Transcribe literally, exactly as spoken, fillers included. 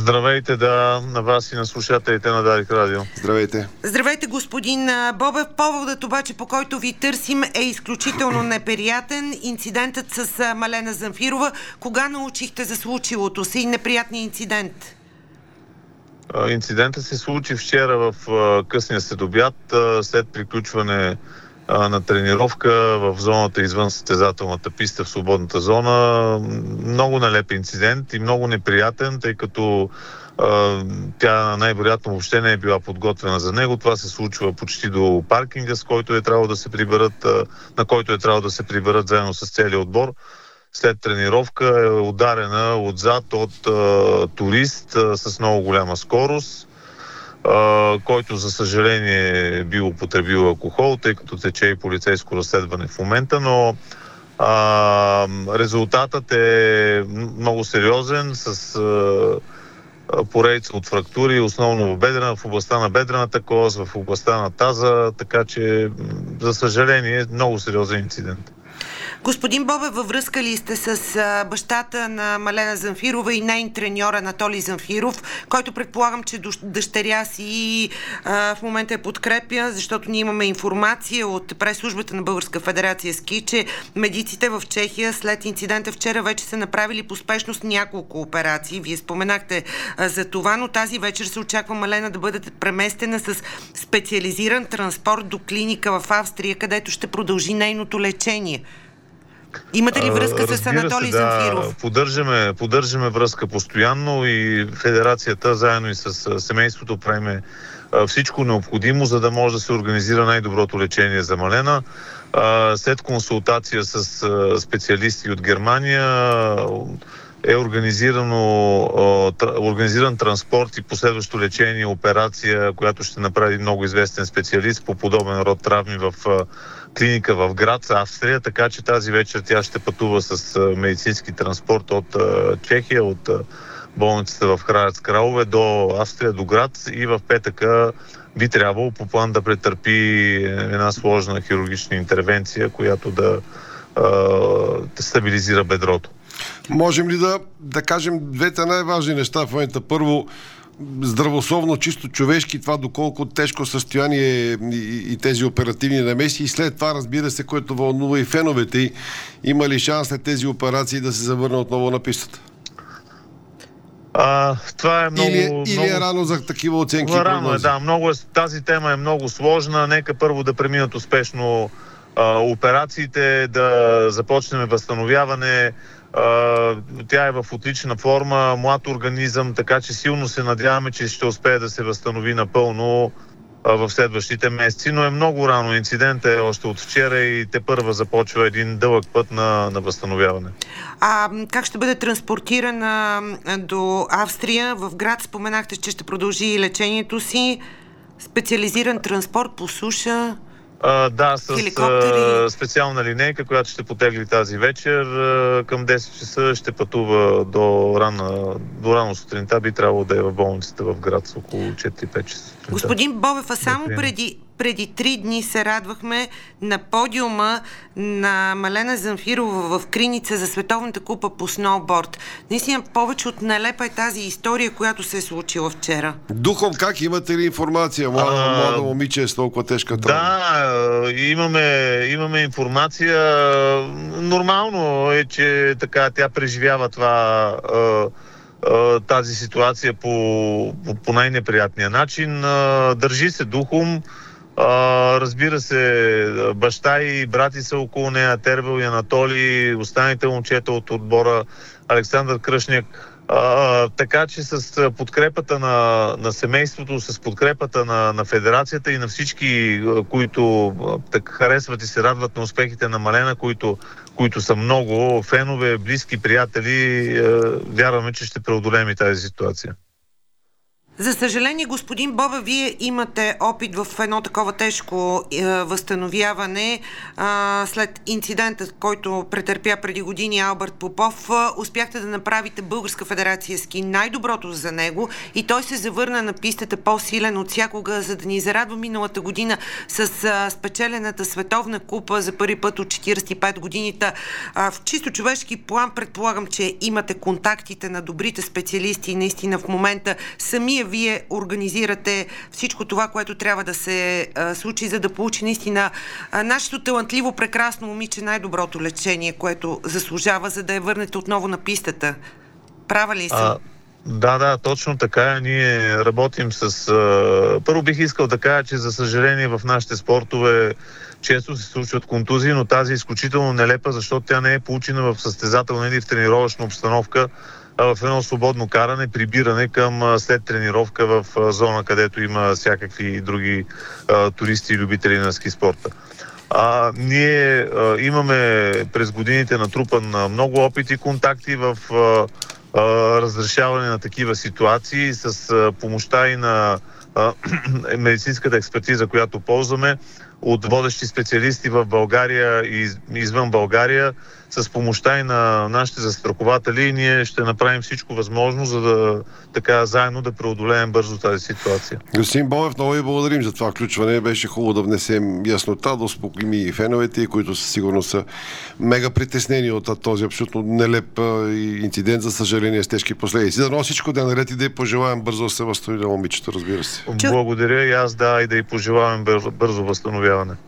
Здравейте, да, на вас и на слушателите на Дарик Радио. Здравейте. Здравейте, господин Бобев. Поводът обаче, по който ви търсим, е изключително неприятен. Инцидентът с Малена Замфирова. Кога научихте за случилото се и неприятния инцидент? Инцидентът се случи вчера в късния следобед, след приключване на тренировка в зоната извън състезателната писта в свободната зона. Много налеп инцидент и много неприятен, тъй като а, тя най-вероятно въобще не е била подготвена за него. Това се случва почти до паркинга, с който е трябвало да се приберат, а, на който е трябвало да се приберат заедно с целия отбор. След тренировка е ударена отзад от а, турист а, с много голяма скорост, Uh, който за съжаление е бил употребил алкохол, тъй като тече и полицейско разследване в момента, но uh, резултатът е много сериозен, с uh, поредица от фрактури, основно в, бедрена, в областта на бедрената кост, в областта на таза, така че за съжаление е много сериозен инцидент. Господин Бобев, във връзка ли сте с а, бащата на Малена Замфирова и нейн треньор Анатолий Замфиров, който предполагам, че дъщеря си а, в момента е подкрепя, защото ние имаме информация от прес-службата на Българска федерация ски, че медиците в Чехия след инцидента вчера вече са направили по спешност няколко операции. Вие споменахте а, за това, но тази вечер се очаква Малена да бъде преместена с специализиран транспорт до клиника в Австрия, където ще продължи нейното лечение. Имате ли връзка Разбира с Анатолий се, Замфиров? Да, поддържаме, поддържаме връзка постоянно и федерацията, заедно и с семейството, правиме всичко необходимо, за да може да се организира най-доброто лечение за Малена. След консултация с специалисти от Германия е организирано, организиран транспорт и последващо лечение, операция, която ще направи много известен специалист по подобен род травми в клиника в Грац, Австрия, така че тази вечер тя ще пътува с медицински транспорт от Чехия, от болницата в Храдец Кралове до Австрия, до Грац, и в петъка би трябвало по план да претърпи една сложна хирургична интервенция, която да, да стабилизира бедрото. Можем ли да, да кажем двете най-важни неща в момента? Първо, здравословно, чисто човешки, това доколко тежко състояние и, и тези оперативни намеси, и след това, разбира се, което вълнува и феновете, и има ли шанс след тези операции да се завърне отново на пистата? А, това е много... Или, много... или е рано за такива оценки? Рано е, да. Много е, тази тема е много сложна. Нека първо да преминат успешно а, операциите, да започнем възстановяване. Uh, тя е в отлична форма, млад организъм, така че силно се надяваме, че ще успее да се възстанови напълно uh, в следващите месеци, но е много рано. Инцидентът е още от вчера и тепърва започва един дълъг път на, на възстановяване. А как ще бъде транспортирана до Австрия? В Град споменахте, че ще продължи лечението си. Специализиран транспорт по суша... Uh, да, с uh, специална линейка, която ще потегли тази вечер. Uh, към десет часа ще пътува до рано, до рано сутринта. Би трябвало да е в болницата в Град с около четири-пет часа. Господин Бобев, а само преди, преди три дни се радвахме на подиума на Малена Замфирова в Криница за Световната купа по сноуборд. Наистина повече от нелепа е тази история, която се е случила вчера. Духом как? Имате ли информация? Млада, а, млада момиче е с толкова тежка травма. Да, имаме, имаме информация. Нормално е, че така тя преживява това, тази ситуация по, по, по най-неприятния начин. Държи се духом. Uh, разбира се, баща и брати са около нея, Тервел и Анатолий, останалите момчета от отбора, Александър Кръшняк. Uh, така че с подкрепата на, на семейството, с подкрепата на, на федерацията и на всички, които так, харесват и се радват на успехите на Малена, които, които са много фенове, близки, приятели, uh, вярваме, че ще преодолеем и тази ситуация. За съжаление, господин Бобев, вие имате опит в едно такова тежко е, възстановяване е, след инцидента, който претърпя преди години Алберт Попов. Е, успяхте да направите Българска федерация ски най-доброто за него и той се завърна на пистата по-силен от всякога, за да ни зарадва миналата година с е, спечелената световна купа за първи път от четиридесет и пет годините. Е, в чисто човешки план предполагам, че имате контактите на добрите специалисти и наистина в момента самия вие организирате всичко това, което трябва да се а, случи, за да получи наистина а, нашето талантливо, прекрасно момиче най-доброто лечение, което заслужава, за да я върнете отново на пистата. Права ли съм? А, да, да, точно така. Ние работим с... А... Първо бих искал да кажа, че за съжаление в нашите спортове често се случват контузии, но тази е изключително нелепа, защото тя не е получена в състезателна или в тренировъчна обстановка, в едно свободно каране, прибиране към след тренировка в зона, където има всякакви други а, туристи и любители на ски спорта. А, ние а, имаме през годините натрупан много опит и контакти в а, а, разрешаване на такива ситуации с а, помощта и на а, медицинската експертиза, която ползваме от водещи специалисти в България и извън България, с помощта и на нашите застрахователи, ние ще направим всичко възможно, за да така заедно да преодолеем бързо тази ситуация. Господин Бобев, много ви благодарим за това включване. Беше хубаво да внесем яснота, да успокоим и феновете, които със сигурност са мега притеснени от този абсолютно нелеп инцидент, за съжаление с тежки последици. Да, но всичко да е наред и да й пожелаем бързо да се възстанови на момичето, разбира се. Благодаря и аз, да, и да й пожелавам бързо възстановяване.